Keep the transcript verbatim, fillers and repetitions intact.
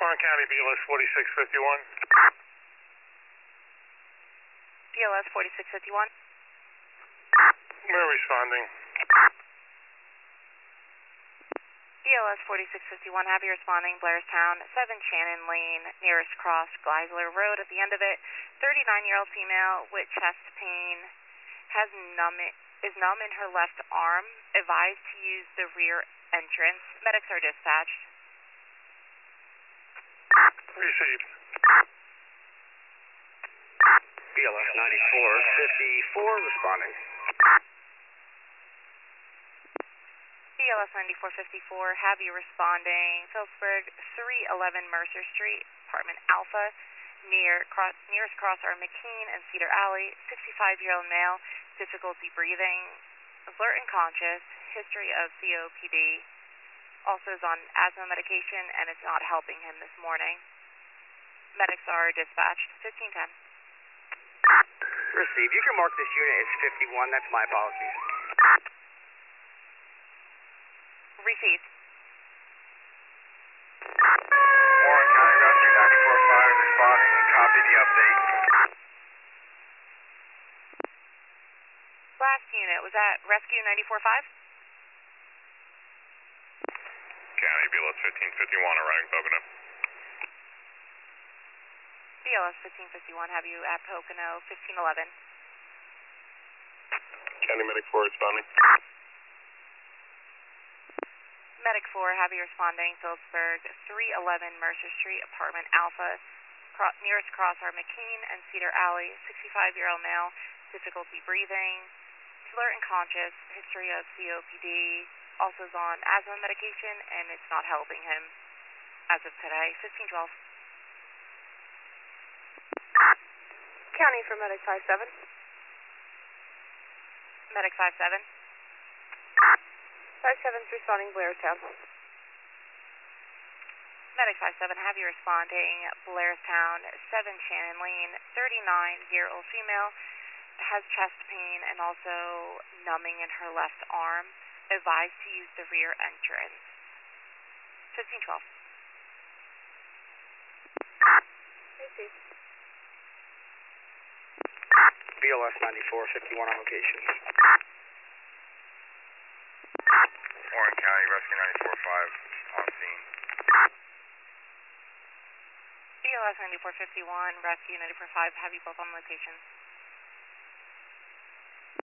Warren County, B L S forty-six fifty-one. B L S forty-six fifty-one. We're responding. B L S forty-six fifty-one, happy responding, Blairstown, seven Shannon Lane, nearest cross, Gleisler Road. At the end of it, thirty-nine-year-old female with chest pain, has numb, is numb in her left arm, advised to use the rear entrance. Medics are dispatched. Received. B L S ninety-four fifty-four responding. B L S ninety-four fifty-four, have you responding, Phillipsburg, three eleven Mercer Street, apartment Alpha, near cross, nearest cross are McKean and Cedar Alley, sixty-five-year-old male, difficulty breathing, alert and conscious, history of C O P D, also is on asthma medication and it's not helping him this morning. Medics are dispatched, fifteen ten. Received. You can mark this unit as fifty-one, that's my apologies. Received. Warren County Rescue ninety-four five responding. Copy the update. Last unit, was that Rescue ninety-four five? County, B L S fifteen fifty-one, arriving Pocono. B L S fifteen fifty-one, have you at Pocono, fifteen eleven. County Medic four responding. Medic four, have you responding, Phillipsburg, three eleven Mercer Street, apartment Alpha, cro nearest cross are McKean and Cedar Alley, sixty-five-year-old male, difficulty breathing, alert and conscious, history of C O P D, also is on asthma medication and it's not helping him as of today, fifteen twelve. County for Medic five seven. Medic five seven. five seven's responding Blairstown. Medic five seven, have you responding, Blairstown, seven Shannon Lane, thirty-nine-year-old female, has chest pain and also numbing in her left arm, advised to use the rear entrance. fifteen twelve. Received. B L S ninety-four fifty-one on location. Warren County Rescue ninety-four five on scene. B L S ninety-four fifty-one, Rescue ninety-four five, have you both on location?